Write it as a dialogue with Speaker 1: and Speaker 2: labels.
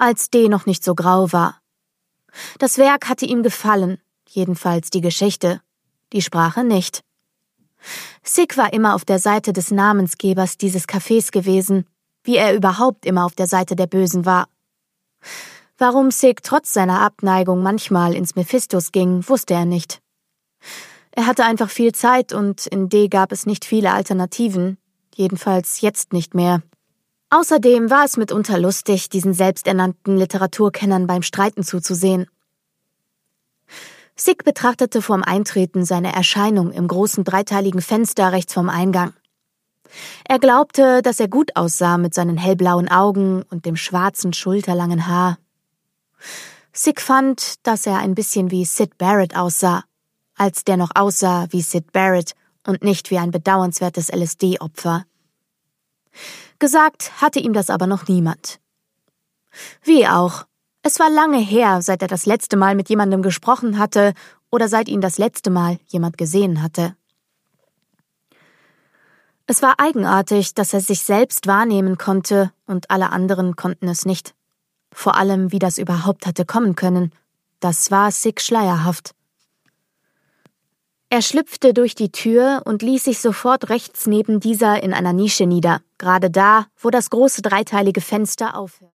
Speaker 1: als D noch nicht so grau war. Das Werk hatte ihm gefallen, jedenfalls die Geschichte, die Sprache nicht. Sig war immer auf der Seite des Namensgebers dieses Cafés gewesen, wie er überhaupt immer auf der Seite der Bösen war. Warum Sig trotz seiner Abneigung manchmal ins Mephistos ging, wusste er nicht. Er hatte einfach viel Zeit und in D gab es nicht viele Alternativen, jedenfalls jetzt nicht mehr. Außerdem war es mitunter lustig, diesen selbsternannten Literaturkennern beim Streiten zuzusehen. Sig betrachtete vorm Eintreten seine Erscheinung im großen dreiteiligen Fenster rechts vom Eingang. Er glaubte, dass er gut aussah mit seinen hellblauen Augen und dem schwarzen, schulterlangen Haar. Sig fand, dass er ein bisschen wie Syd Barrett aussah, als der noch aussah wie Syd Barrett und nicht wie ein bedauernswertes LSD-Opfer. Gesagt hatte ihm das aber noch niemand. Wie auch. Es war lange her, seit er das letzte Mal mit jemandem gesprochen hatte oder seit ihn das letzte Mal jemand gesehen hatte. Es war eigenartig, dass er sich selbst wahrnehmen konnte und alle anderen konnten es nicht. Vor allem, wie das überhaupt hatte kommen können. Das war Sig schleierhaft. Er schlüpfte durch die Tür und ließ sich sofort rechts neben dieser in einer Nische nieder, gerade da, wo das große dreiteilige Fenster aufhört.